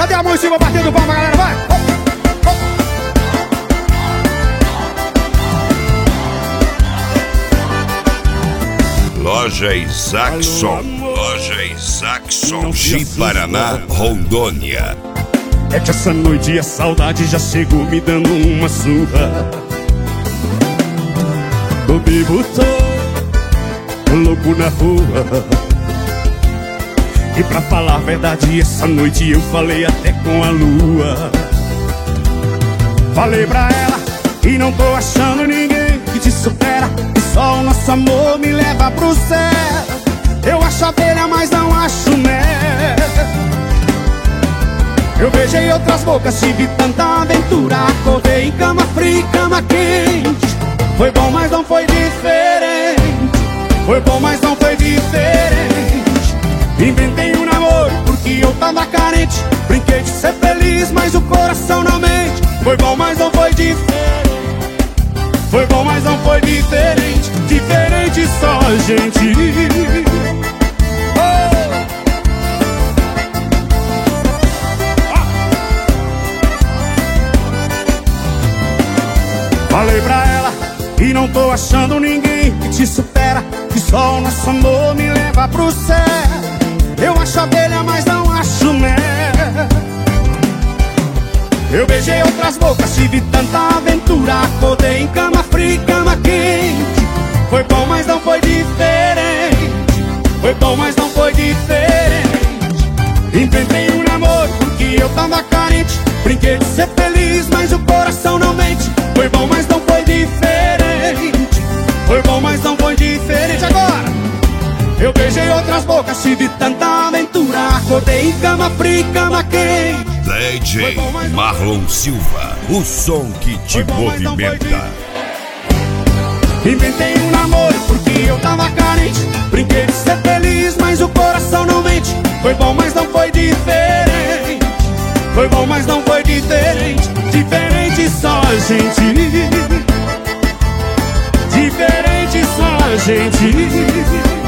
Cadê a mão em cima batendo palma, galera? Vai! Loja Isaacson, Loja Isaacson de Paraná, Rondônia. É que essa noite a saudade já chegou me dando uma surra. Tô vivo, tô louco na rua. E pra falar a verdade, essa noite eu falei até com a lua. Falei pra ela que não tô achando ninguém que te supera, que só o nosso amor me leva pro céu. Eu acho abelha, mas não acho mel. Eu beijei outras bocas, tive tanta aventura. Acordei em cama fria e cama quente. Foi bom, mas não foi diferente. Foi bom, mas não foi diferente. Inventei um namoro porque eu tava carente. Brinquei de ser feliz, mas o coração não mente. Foi bom, mas não foi diferente. Foi bom, mas não foi diferente. Diferente só a gente. Falei pra ela que não tô achando ninguém que te supera, que só o nosso amor me leva pro céu. Eu acho abelha, mas não acho mel. Eu beijei outras bocas, tive tanta aventura. Acordei em cama fria e cama quente. Foi bom, mas não foi diferente. Foi bom, mas não foi diferente. Inventei um namoro porque eu tava carente. Brinquei de ser feliz, mas o coração não mente. Foi bom, mas não foi diferente. Foi bom, mas não foi diferente. Agora! Eu beijei outras bocas, tive tanta aventura. Acordei em cama fria e cama quente. DJ Marlon Silva, o som que te movimenta. Inventei um namoro porque eu tava carente. Brinquei de ser feliz, mas o coração não mente. Foi bom, mas não foi diferente. Foi bom, mas não foi diferente. Diferente só a gente. Diferente só a gente.